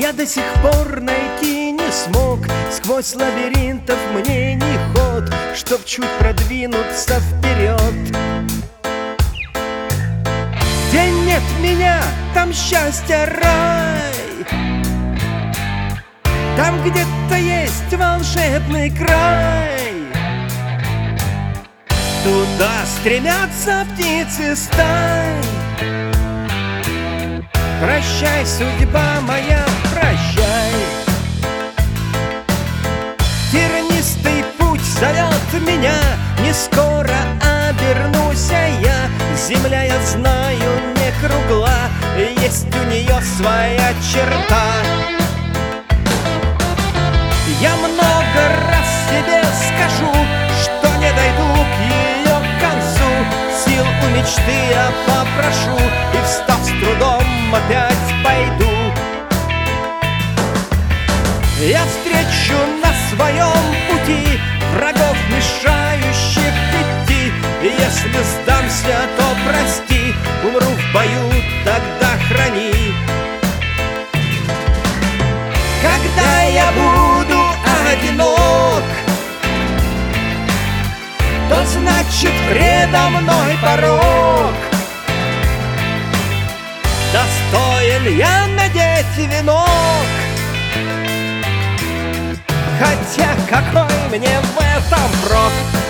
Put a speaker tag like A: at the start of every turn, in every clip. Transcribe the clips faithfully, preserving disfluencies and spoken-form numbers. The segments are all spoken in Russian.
A: Я до сих пор найти не смог сквозь лабиринтов мне не ход, чтоб чуть продвинуться вперед. Где нет меня, там счастье рай, там где-то есть волшебный край. Туда стремятся птицы стай. Прощай, судьба моя, прощай. Тернистый путь зовет меня, не скоро обернусь я. Земля, я знаю, не кругла, есть у нее своя черта. Я много раз себе скажу, что не дойду к ее концу. Сил у мечты я попрошу, и встав с трудом опять пойду. Я встречу на своем пути врагов, мешающих идти. И если сдамся, то прости, умру в бою, тогда храни. Когда я буду одинок, то значит предо мной порог. Достоин я надеть венок, хотя какой мне в этом прок?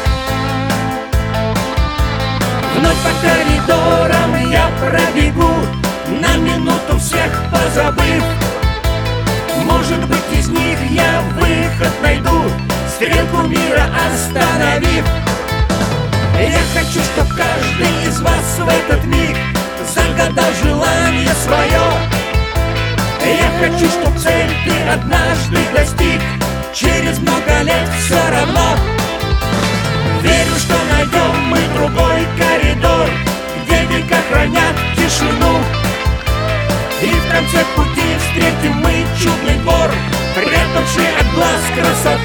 A: Вновь по коридорам я пробегу, на минуту всех позабыв. Может быть, из них я выход найду, стрелку мира остановив. Я хочу, чтоб каждый из вас в этот миг загадал желание свое. Я хочу, чтоб цель ты однажды достиг, через много лет все равно. Верю, что найдем мы другой коридор, где века хранят тишину. И в конце пути встретим мы чудный двор, прятавший от глаз красоту.